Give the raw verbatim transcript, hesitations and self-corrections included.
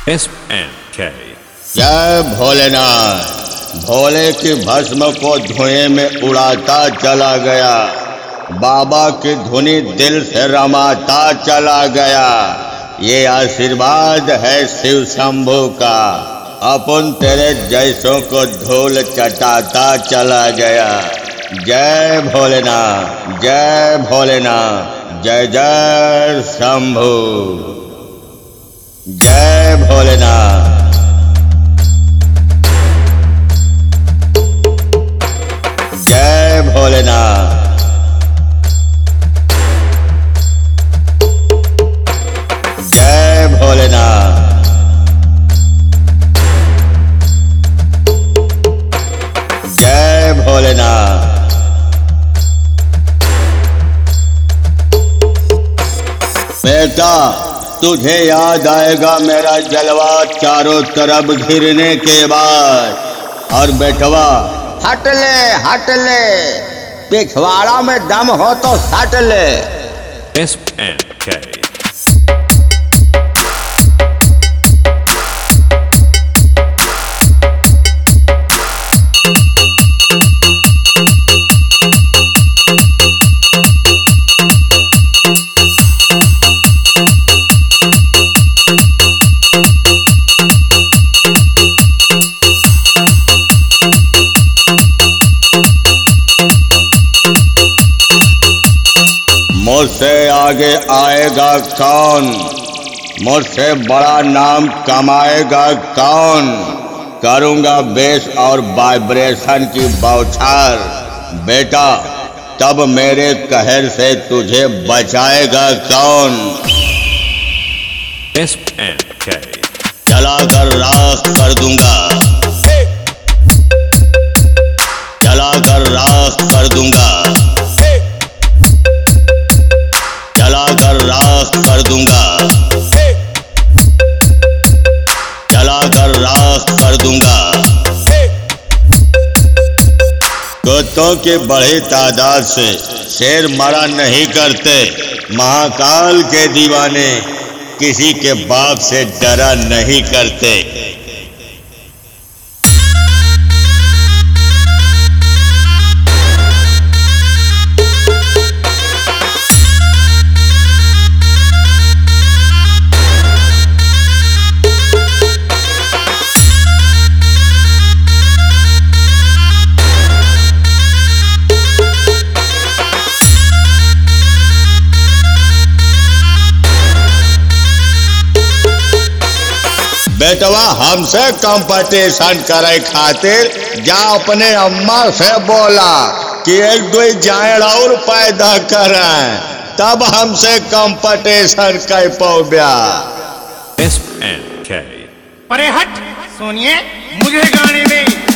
S N के। जय भोलेनाथ। भोले की भस्म को धुएं में उड़ाता चला गया, बाबा की धुनी दिल से रमाता चला गया। ये आशीर्वाद है शिव शंभू का, अपन तेरे जैसों को धूल चटाता चला गया। जय भोलेनाथ, जय भोलेनाथ, जय जय शंभू, जय भोलेनाथ। जय भोलेनाथ। जय भोलेनाथ। जय भोलेनाथ। बेटा, तुझे याद आएगा मेरा जलवा चारों तरफ घिरने के बाद। और बेटवा, हट ले हट ले, पिछवाड़ा में दम हो तो सट ले। एस एन के। मुझसे आगे आएगा कौन, मुझसे बड़ा नाम कमाएगा कौन। करूंगा बेस और वाइब्रेशन की बौछार। बेटा, तब मेरे कहर से तुझे बचाएगा कौन। एस एन के। जलाकर राख कर दूंगा, जलाकर राख कर दूंगा, जलाकर राख कर दूंगा, जलाकर राख कर दूंगा। कुत्तों की बड़ी तादाद से शेर मरा नहीं करते। महाकाल के दीवाने किसी के बाप से डरा नहीं करते। बेटवा, हमसे कंपटीशन करे खातिर जा अपने अम्मा से बोला कि एक दो जायड़ और पैदा करें, तब हमसे कंपटीशन कर पाओ। एस एन के। अरे हट, सुनिए, मुझे गाने दें।